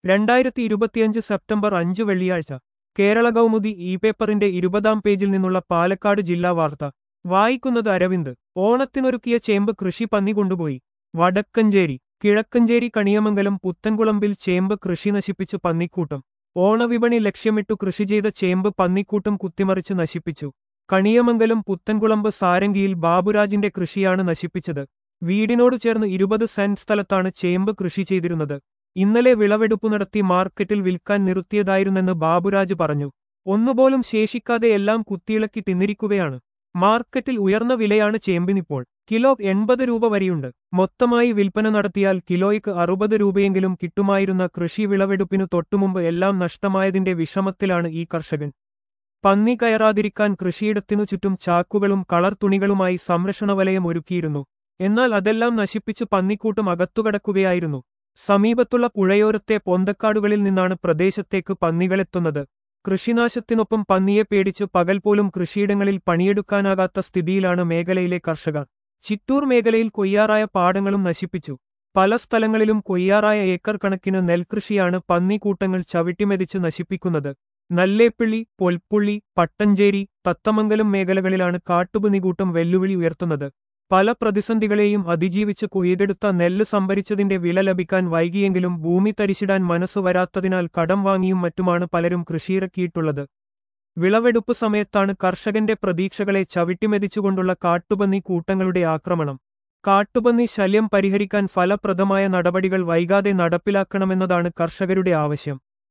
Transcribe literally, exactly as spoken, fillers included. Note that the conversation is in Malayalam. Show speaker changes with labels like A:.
A: രണ്ടായിരത്തി ഇരുപത്തിയഞ്ച് സെപ്റ്റംബർ അഞ്ച് വെള്ളിയാഴ്ച കേരള കൗമുദി ഇ പേപ്പറിന്റെ ഇരുപതാം പേജിൽ നിന്നുള്ള പാലക്കാട് ജില്ലാ വാർത്ത വായിക്കുന്നത് അരവിന്ദ്. ഓണത്തിനൊരുക്കിയ ചേമ്പ് കൃഷി പന്നി കൊണ്ടുപോയി. വടക്കഞ്ചേരി കിഴക്കഞ്ചേരി കണിയമംഗലം പുത്തൻകുളമ്പിൽ ചേമ്പ് കൃഷി നശിപ്പിച്ചു പന്നിക്കൂട്ടം. ഓണവിപണി ലക്ഷ്യമിട്ടു കൃഷി ചെയ്ത ചേമ്പ് പന്നിക്കൂട്ടം കുത്തിമറിച്ച് നശിപ്പിച്ചു. കണിയമംഗലം പുത്തൻകുളമ്പ് സാരംഗിയിൽ ബാബുരാജിന്റെ കൃഷിയാണ് നശിപ്പിച്ചത്. വീടിനോടു ചേർന്ന് ഇരുപത് സെന്റ് സ്ഥലത്താണ് ചേമ്പ് കൃഷി ചെയ്തിരുന്നത്. ഇന്നലെ വിളവെടുപ്പു നടത്തി മാർക്കറ്റിൽ വിൽക്കാൻ നിർത്തിയതായിരുന്നെന്ന് ബാബുരാജ് പറഞ്ഞു. ഒന്നുപോലും ശേഷിക്കാതെ എല്ലാം കുത്തിയിളക്കി തിന്നിരിക്കുകയാണ്. മാർക്കറ്റിൽ ഉയർന്ന വിലയാണ് ചേമ്പിനിപ്പോൾ. കിലോ എൺപത് രൂപ വരെയുണ്ട്. മൊത്തമായി വിൽപ്പന നടത്തിയാൽ കിലോയ്ക്ക് അറുപത് രൂപയെങ്കിലും കിട്ടുമായിരുന്ന കൃഷി വിളവെടുപ്പിനു തൊട്ടുമുമ്പ് എല്ലാം നഷ്ടമായതിന്റെ വിഷമത്തിലാണ് ഈ കർഷകൻ. പന്നി കയറാതിരിക്കാൻ കൃഷിയിടത്തിനു ചുറ്റും ചാക്കുകളും കളർ തുണികളുമായി സംരക്ഷണവലയം ഒരുക്കിയിരുന്നു. എന്നാൽ അതെല്ലാം നശിപ്പിച്ചു പന്നിക്കൂട്ടം അകത്തുകടക്കുകയായിരുന്നു. സമീപത്തുള്ള പുഴയോരത്തെ പൊന്തക്കാടുകളിൽ നിന്നാണ് പ്രദേശത്തേക്ക് പന്നികളെത്തുന്നത്. കൃഷിനാശത്തിനൊപ്പം പന്നിയെ പേടിച്ച് പകൽ പോലും കൃഷിയിടങ്ങളിൽ പണിയെടുക്കാനാകാത്ത സ്ഥിതിയിലാണ് മേഖലയിലെ കർഷകർ. ചിറ്റൂർ മേഖലയിൽ കൊയ്യാറായ പാടങ്ങളും നശിപ്പിച്ചു. പല സ്ഥലങ്ങളിലും കൊയ്യാറായ ഏക്കർ കണക്കിന് നെൽകൃഷിയാണ് പന്നിക്കൂട്ടങ്ങൾ ചവിട്ടിമെതിച്ച് നശിപ്പിക്കുന്നത്. നല്ലേപ്പിള്ളി, പൊൽപ്പുള്ളി, പട്ടഞ്ചേരി, തത്തമംഗലം മേഖലകളിലാണ് കാട്ടുപന്നിക്കൂട്ടം വെല്ലുവിളി ഉയർത്തുന്നത്. പല പ്രതിസന്ധികളെയും അതിജീവിച്ച് കൊയ്തെടുത്ത നെല്ല് സംഭരിച്ചതിന്റെ വില ലഭിക്കാൻ വൈകിയെങ്കിലും ഭൂമി തരിശിടാൻ മനസ്സു വരാത്തതിനാൽ കടം വാങ്ങിയും മറ്റുമാണ് പലരും കൃഷിയിറക്കിയിട്ടുള്ളത്. വിളവെടുപ്പ് സമയത്താണ് കർഷകന്റെ പ്രതീക്ഷകളെ ചവിട്ടിമെതിച്ചുകൊണ്ടുള്ള കാട്ടുപന്നി കൂട്ടങ്ങളുടെ ആക്രമണം. കാട്ടുപന്നി ശല്യം പരിഹരിക്കാൻ ഫലപ്രദമായ നടപടികൾ വൈകാതെ നടപ്പിലാക്കണമെന്നതാണ് കർഷകരുടെ ആവശ്യം.